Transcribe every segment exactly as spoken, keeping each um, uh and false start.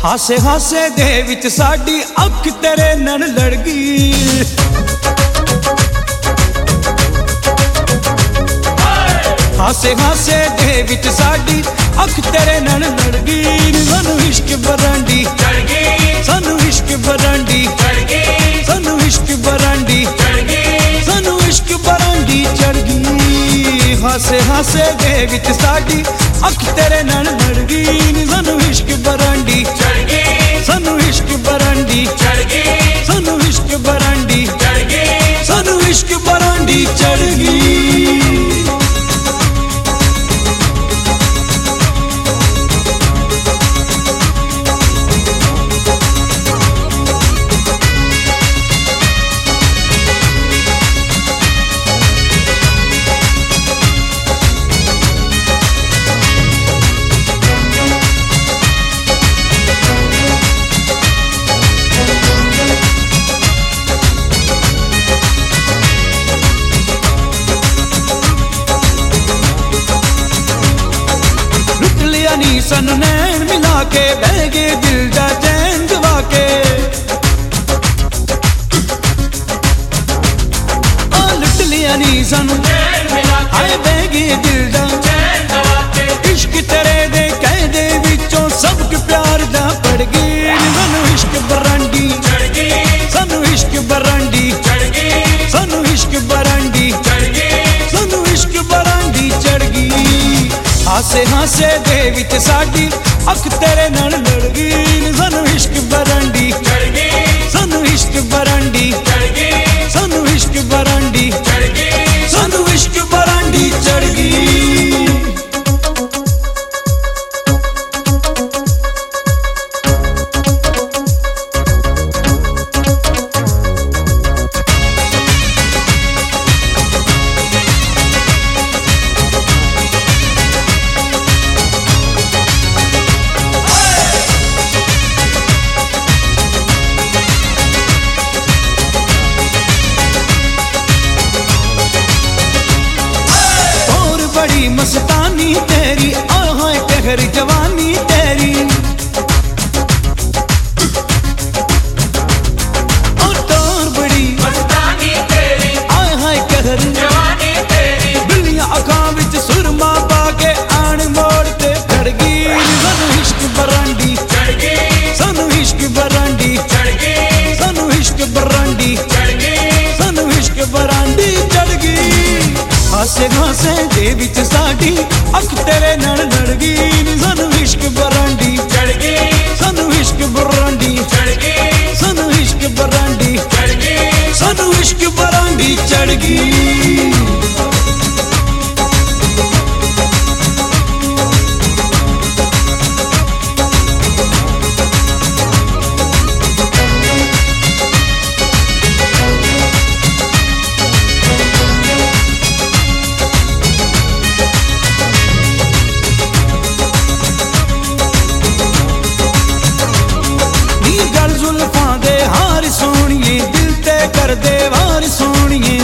हासे हासे दे विच साडी अख तेरे नाल लड़ गई। हासे हासे दे विच साडी अख तेरे नाल लड़ गई। सानू इश्क बरांडी चढ़ गई, सानू इश्क बरांडी चढ़ गई, सानू इश्क बरांडी चढ़ गई, सानू इश्क बरांडी चढ़ गई। हासे हासे दे विच साडी अख तेरे नाल लड़ गई। सानू इश्क बरांडी चढ़ गई, सानू इश्क बरांडी चढ़ गई, सानू इश्क बरांडी चढ़ गई, सानू इश्क बरांडी चढ़ गई। नी सन नैन मिला के बह गए दिल दा चैन गवा के। आ लुट लिया नी सन हाय बह गए दिल दा चैन गवा के। इश्क तेरे दे कहदे विचों सबके प्यार दा पड़ गए। सानू इश्क बरांडी चढ़ गई, सानू इश्क बरांडी चढ़ गई, सानू इश्क बरांडी चढ़ गई, सानू इश्क बरांडी चढ़ गई। हासे हासे दे विच साडी अख तेरे नाल लड़ गई। सानू इश्क बरांडी चढ़ गई, सानू इश्क बरांडी चढ़ गई, सानू इश्क बरांडी चढ़ गई, सानू इश्क बरांडी चढ़ गई। बड़ी मस्तानी तेरी आहा कहर जवानी तेरी। और तोर बड़ी मस्तानी तेरी आहा कहर जवानी तेरी। बिल्लियां अखां विच सुरमा पा के आन मोड़ ते खड़ गई। सानू इश्क बरांडी चढ़ गई, सानू इश्क बरांडी चढ़ गई, सानू इश्क बरांडी चढ़ गई, सानू इश्क बरांडी चढ़ गई। हासे हासे दे विच साडी अख तेरे नाल लड़ गई। सानू इश्क बरांडी चढ़ गई, सानू इश्क बरांडी चढ़ गई, सानू इश्क बरांडी चढ़ गई, सानू इश्क बरांडी चढ़ गई। जुल्फां दे हार सोहणिए दिल ते कर दे वार सोहणिए।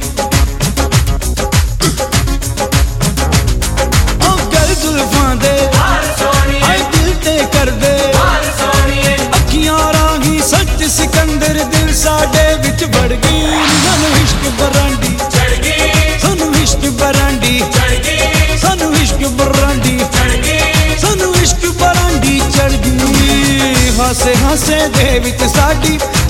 ओ कर जुल्फां दे हार सोहणिए दिल ते कर दे वार सोहणिए। अखियां राही सच सिकंदर दिल साडे विच बढ़ गई। सानू इश्क बरांडी चढ़ गई, सानू इश्क बरांडी चढ़ गई, सानू इश्क बरांडी चढ़ गई, सानू इश्क बरांडी चढ़ गई। हासे हासे दे विच साडी